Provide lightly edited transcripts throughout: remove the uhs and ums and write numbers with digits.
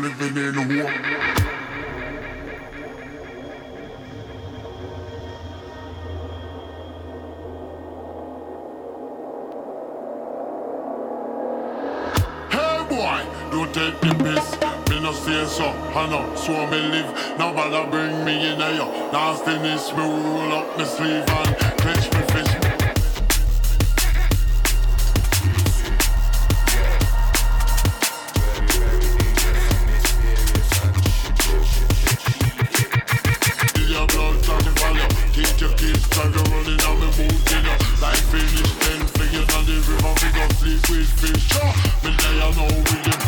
living in hope. Don't take the piss, me no say so, I know, so me live. Now bother bring me in a yo nastiness, me roll up me sleeve and catch me fish. Is your blood trying to follow? Keep your kids trying to run in on me mood, you know. Like finish 10 fingers on the river, we go sleep with fish. Me there you know with him.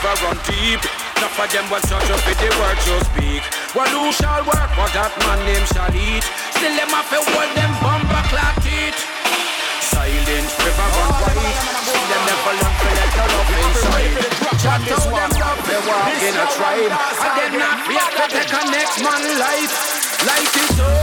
river run deep. Enough of them will search up with the words you speak. Well, who shall work, but that man name shall eat. Still them have to hold them bumper clock teeth. Silent river run wide. See them never learn to let the love inside. Chat to them love, they walk in a tribe. And them not fear to take a next man life. Light it up.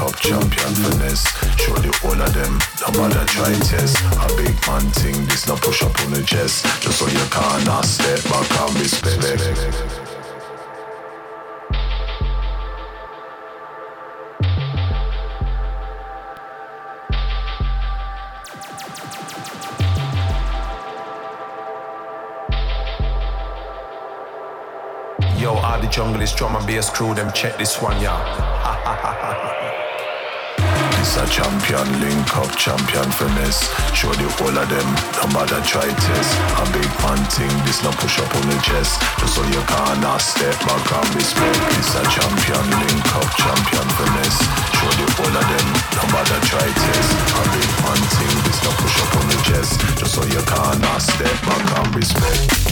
champion finesse. Show the whole of them, no matter try test. A big man thing, this no push push up on the chest, just so you can't step back and respect. Yo, all the junglist, drum and bass crew, them check this one, yeah. This a champion, link up, champion finesse. Show the whole of them, no matter try test. A big man thing, this no push up on the chest, just so you can't step back and respect. This a champion, link up, champion finesse. Show the whole of them, no matter try test. A big man thing, this no push up on the chest, just so you can't step back and respect.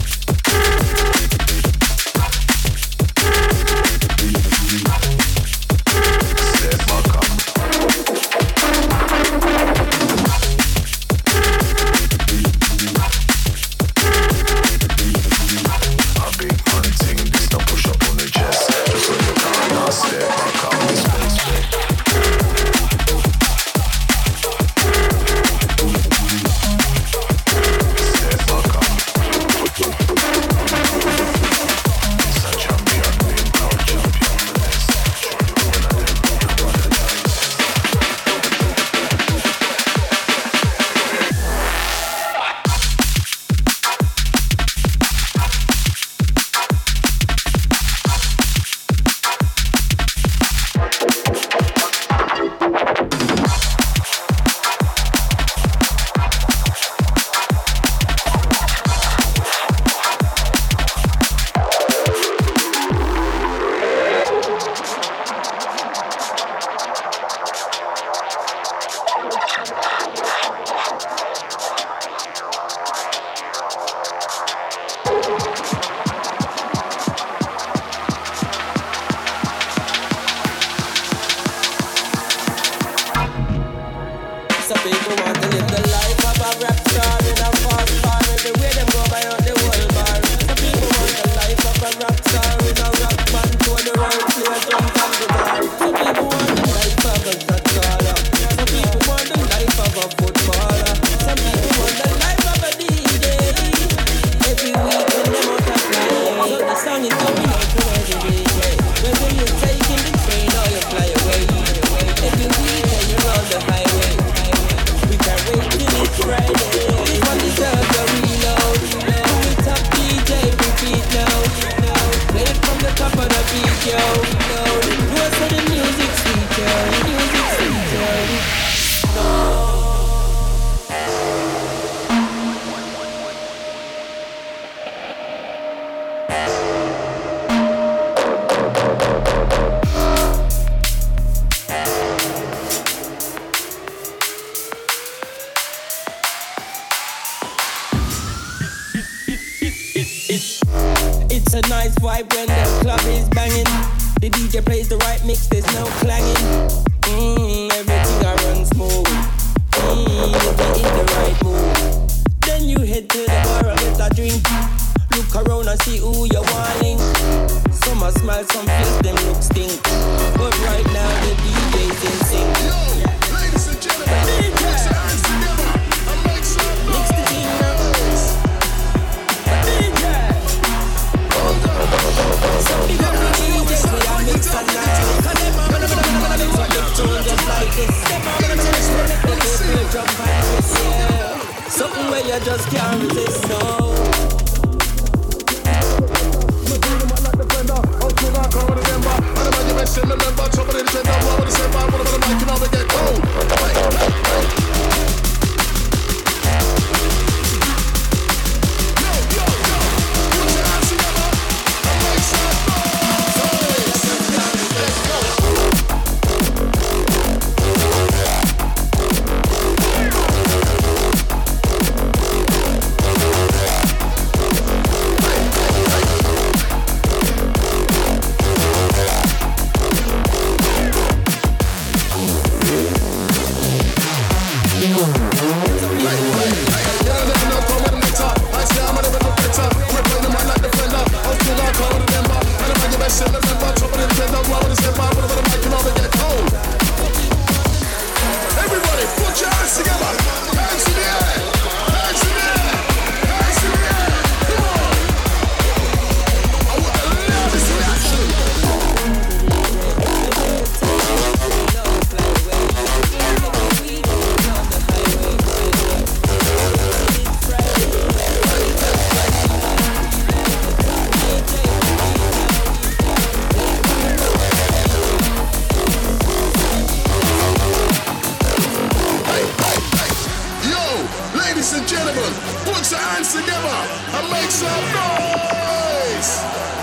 Ladies and gentlemen, put your hands together and make some noise!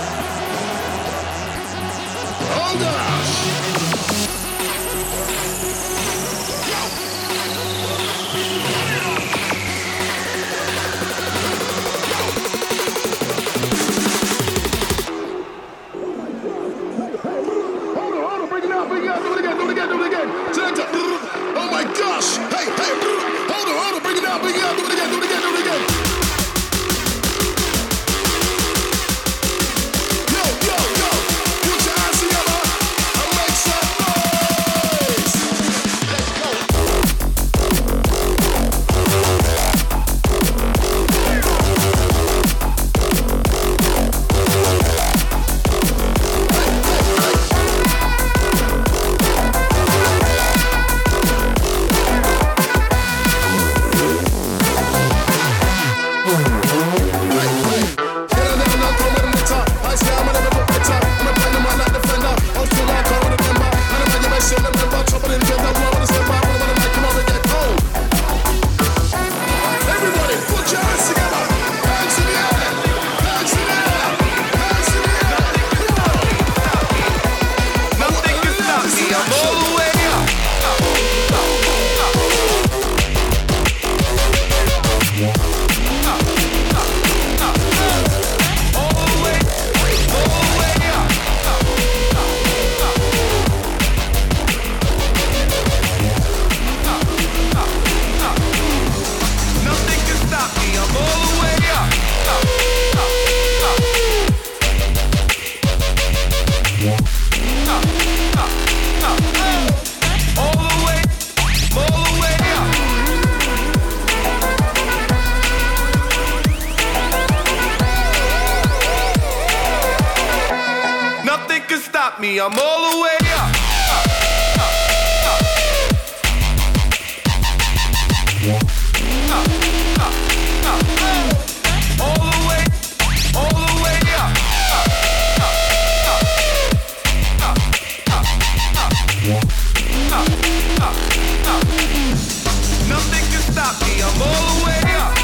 Oh gosh! Oh my gosh! Hey, hold on, bring it out, do it again. Yo, put your hands together and make some noise. Let's I'm all the way up. Nothing can stop me, I'm all the way up.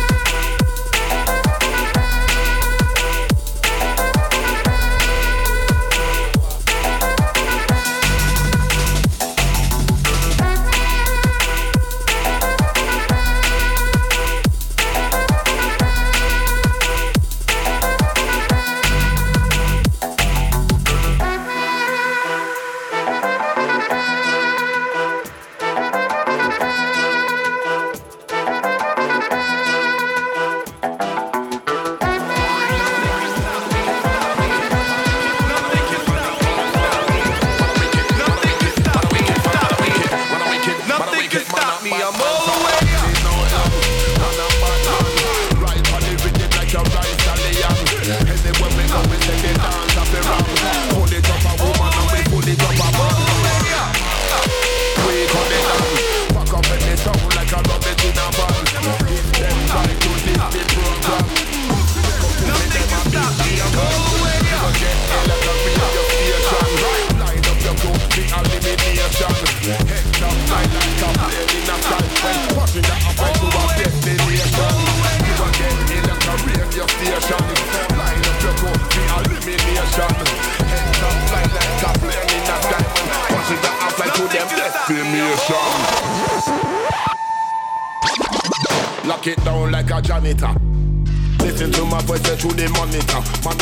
Lock it down like a janitor. Listen to my voice through the monitor.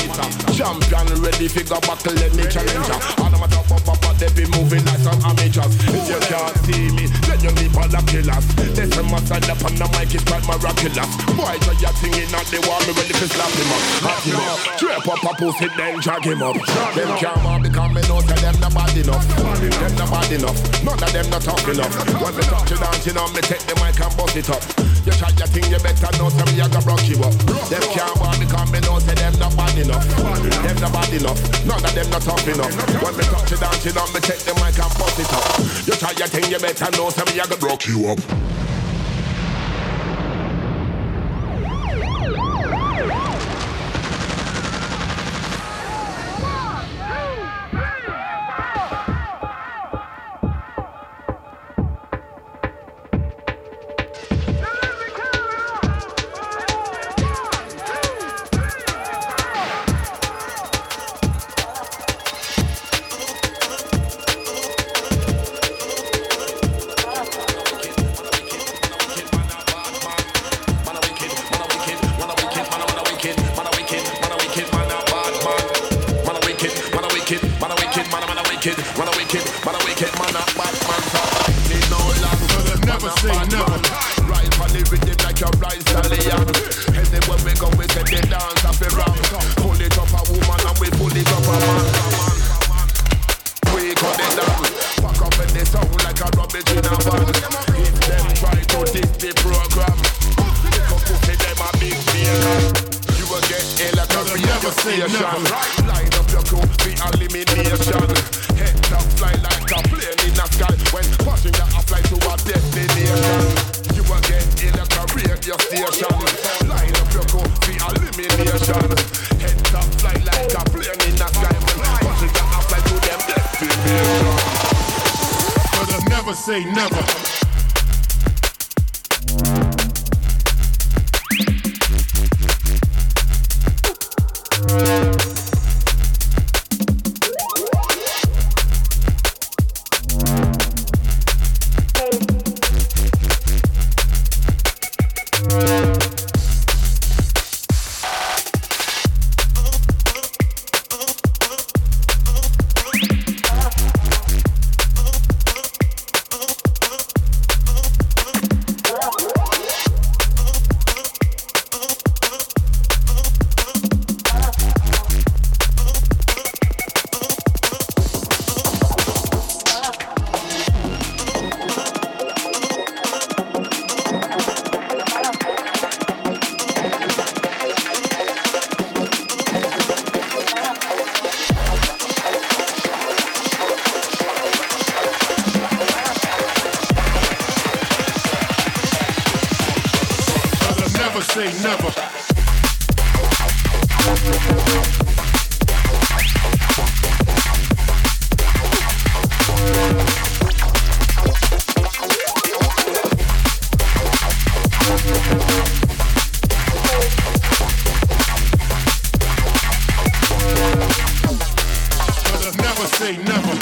Champion ready figure battle any challenger. All of my top up, they be moving like some amateurs. If you can't see me, then you need for the killers. This is my stand up on the mic, it's quite miraculous. Boy, try your thing in at the wall, me ready to slap him up. Hot him up, strap up a pussy, then drag him up. Them can't want because me know that them not bad enough. Them not bad enough, none of them not tough enough. When me touch it down, you know me take the mic and bust it up. You try your thing, you better know some me I gonna rock you up. Them can't want because me know say them not bad enough. Them not bad enough, none of them not tough enough. When me touch it down, you know me take the mic and bust it up. You try your thing, you better know some me I gonna rock you up. wicked, man a wicked, man a wicked, man a bad man. So me no long, never say never. Right on the rhythm like a rice stallion. Anywhere we go, we get the dance up and round. Pull it up a woman and we pull it up a man. We cut it down, pack up in the sound like a rubbish in a van. If them try to diss the program, they come to say them a big deal. You will get ill like a radio station. Line up your crew, be elimination. Head top fly like a plane in the sky. When pushing that fly to a destination. You will get ill like a radio station. Line up your crew, be elimination. Head top fly like a plane in the sky. When pushing that fly to them destination. But never say never. Say never. Never say never.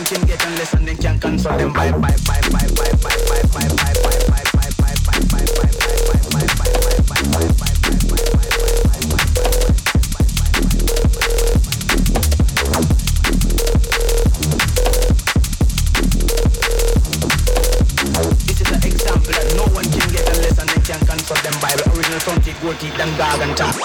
can get unless and then can console them. Bye. This is an example that no one can get unless and then can console them. By the original front teeth, gold teeth, and dog and top.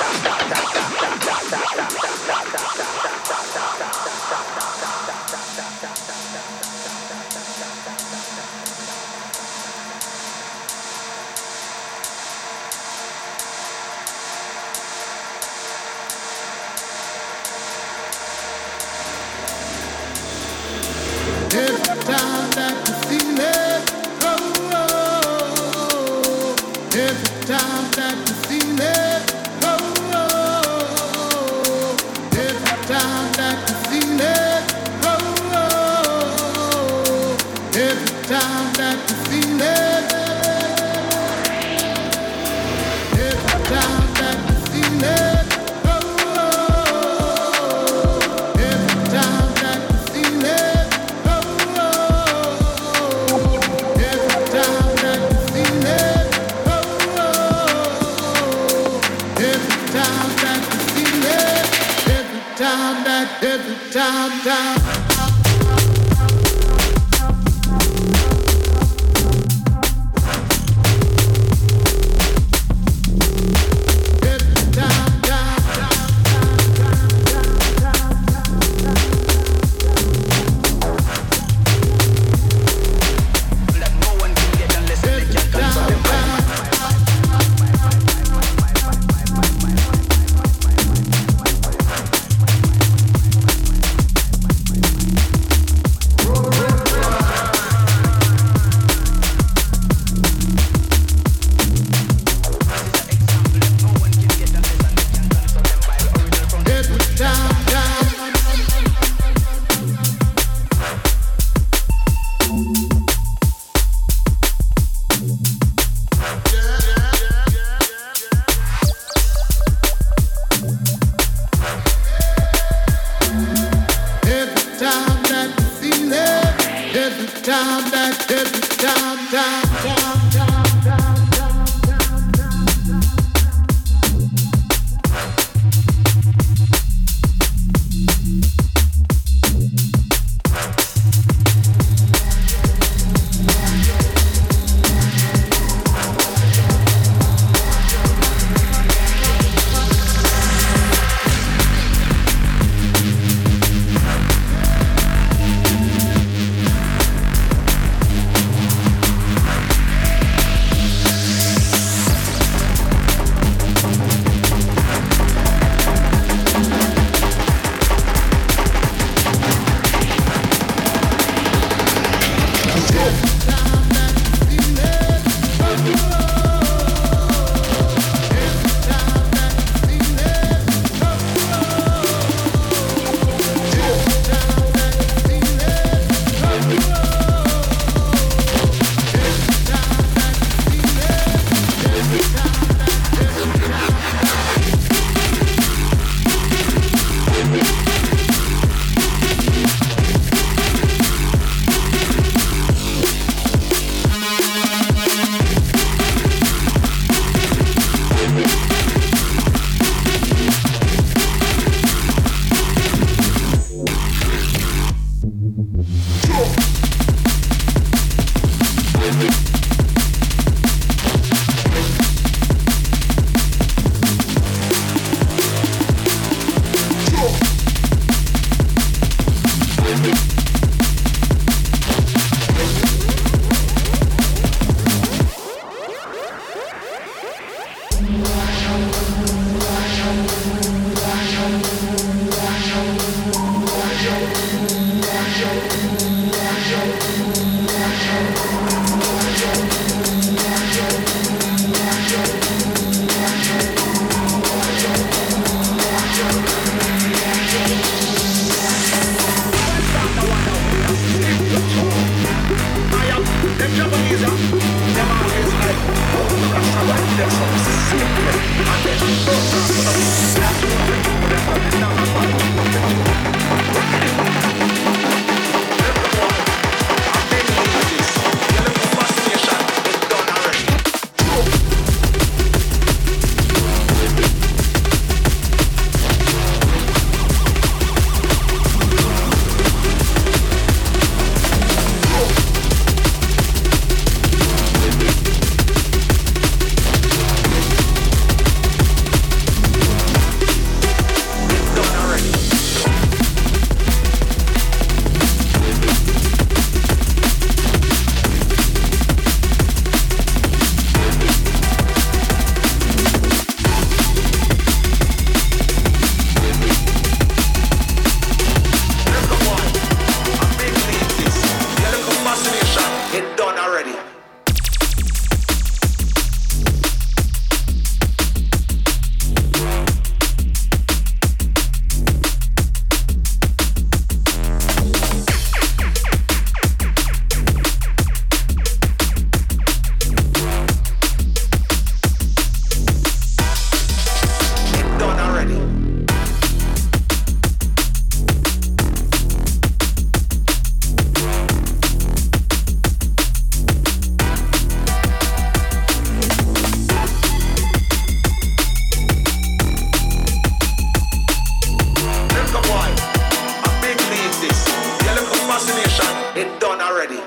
it done already.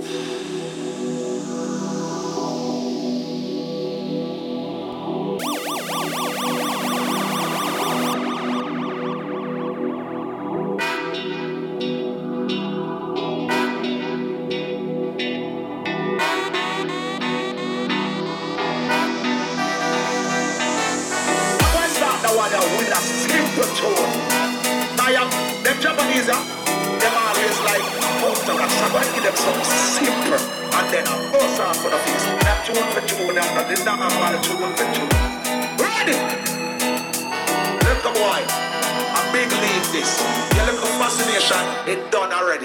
Them Japanese, them always like most of us. I'm going to give them something simple and then I'll bust off for the fix. That tune for tune, and this not a tune for tune. Ready? Little boy, I big leave this. Your little fascination, it done already.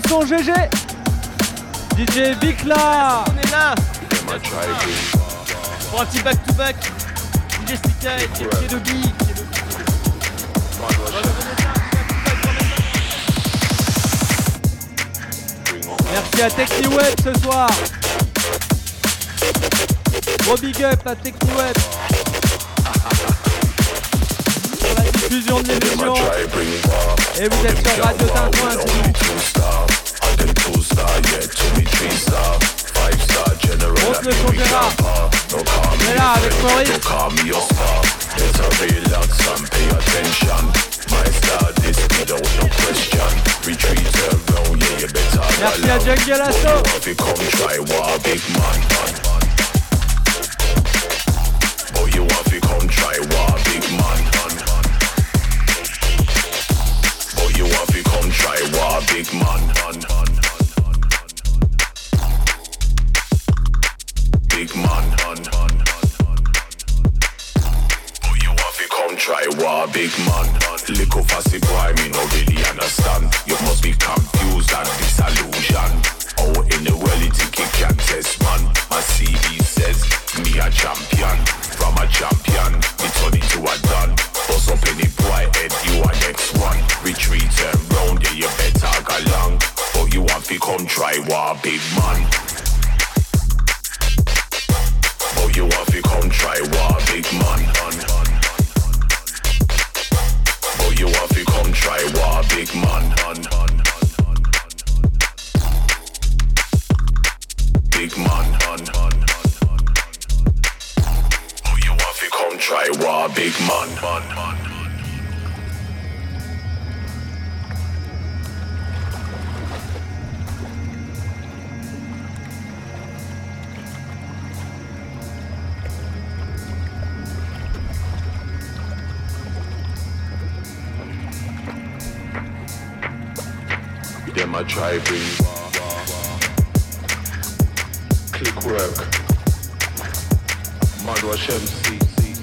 son GG. DJ Bicla. On est là. Pour un petit back-to-back. DJ Stika et Kedobi. Merci à TechniWeb ce soir. Gros big up à TechniWeb pour la diffusion de l'émission. Et vous êtes sur Radio Tintouin. Monte le son Gérard. On est là avec Maurice. Merci à Jungle Asso. You want to come try war big man. Oh, you want to come try war big man. Big man. Oh, you want to come try war big man. Little fussy boy, me no really understand. You must be confused and disillusion. Oh, in the world you think you can test man. My CV says me a champion. From a champion, we turn into a done. Bust up any boy head, you are next one. Retreat and round, yeah, you better go long. But you want to come try war big man. But you want to come try war big man. But you want to come try war big man. Big man. Come try war big man. Them a try bring click work. Mad wash MC.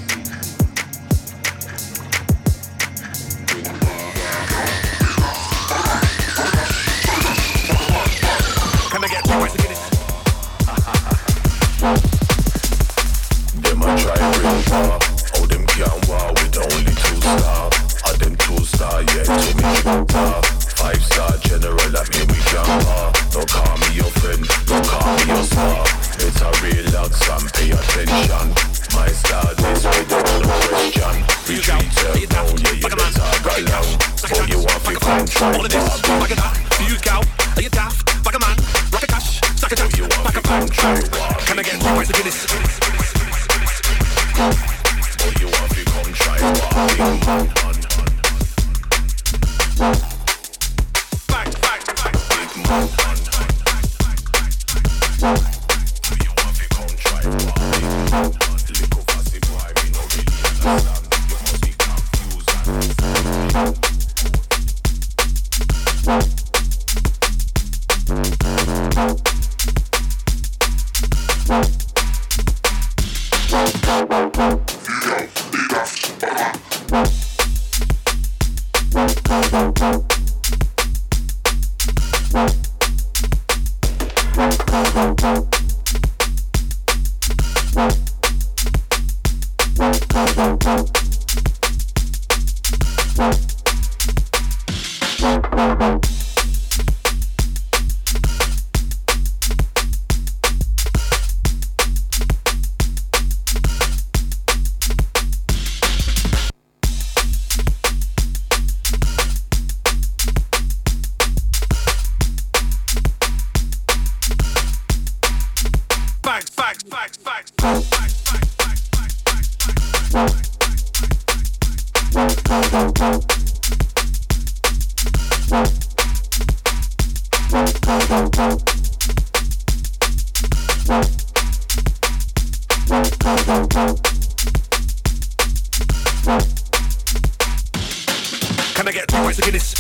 Them a try bring war. Oh, them can't war with only 2-star. Are them 2-star yet to me shooter? 5-star general that me we can war. Don't call me your friend, don't call me your star. Better relax and pay attention. My star this way, there's no question. Retreat down, yeah, you better go long. Oh, you want to come try war big man. You go, are you daft? Like a man, rock a cash, suck a dash, back a pound. Can I get two pints of Guinness? Oh, you want to come try war big man. Big man. Oh, you want to come try war big man. Little fussy boy, me no really understand. You must be confused and Can I get two pints of Guinness?